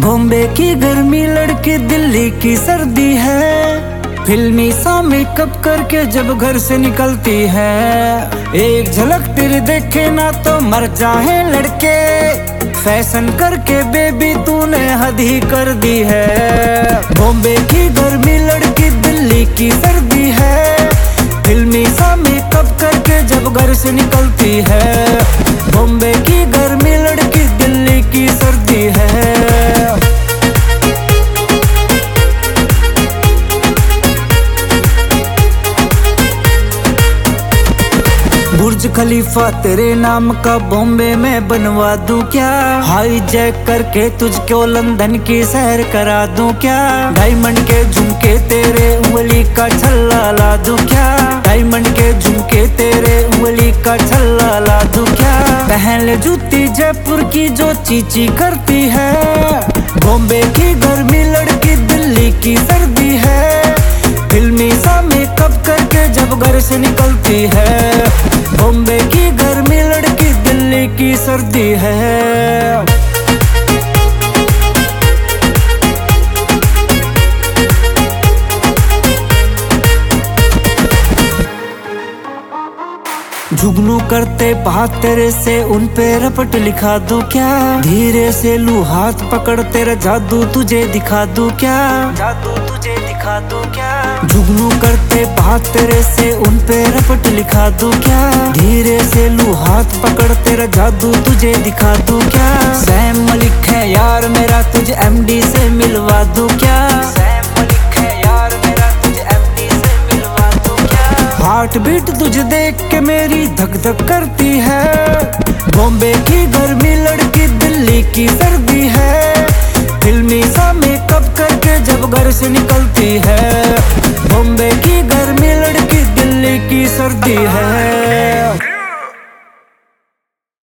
बॉम्बे की गर्मी लड़की दिल्ली की सर्दी है। फिल्मी सा मेकअप करके जब घर से निकलती है, एक झलक तेरी देखे ना तो मर जाए लड़के। फैशन करके बेबी तूने हद ही कर दी है। बॉम्बे की गर्मी लड़की दिल्ली की सर्दी है। फिल्मी सा मेकअप करके जब घर से निकलती है, बॉम्बे की गर्मी लड़की दिल्ली की सर्दी है। बुर्ज खलीफा तेरे नाम का बॉम्बे में बनवा दूं क्या? हाई जैक करके तुझको लंदन की सैर करा दूं क्या? डायमंड के झुमके तेरे उंगली का छल्ला ला दूं क्या? डायमंड के झुमके तेरे उंगली का छल्ला ला दूं क्या? पहन ले जूती जयपुर की जो चीची करती है। बॉम्बे की गर्मी लड़की दिल्ली की सर्दी है। फिल्मी सा मेकअप करके जब घर से निकलती है, बॉम्बे की गर्मी लड़की दिल्ली की सर्दी है। जुगनू करते बात तेरे से उन पे रपट लिखा दूं क्या? धीरे से लू हाथ पकड़ तेरा जादू तुझे दिखा दूं क्या? जादू तुझे दिखा दूं क्या? जुगनू करते बात तेरे से उन पे रपट लिखा दूं क्या? धीरे से लू हाथ पकड़ तेरा जादू तुझे दिखा दूं क्या? सैम मलिक है यार मेरा तुझे एमडी से मिलवा दूं क्या? हार्ट बीट तुझे देख के मेरी धक धक करती है। बॉम्बे की गर्मी लड़की दिल्ली की सर्दी है। फिल्मी सा मेकअप करके जब घर से निकलती है, बॉम्बे की गर्मी लड़की दिल्ली की सर्दी है।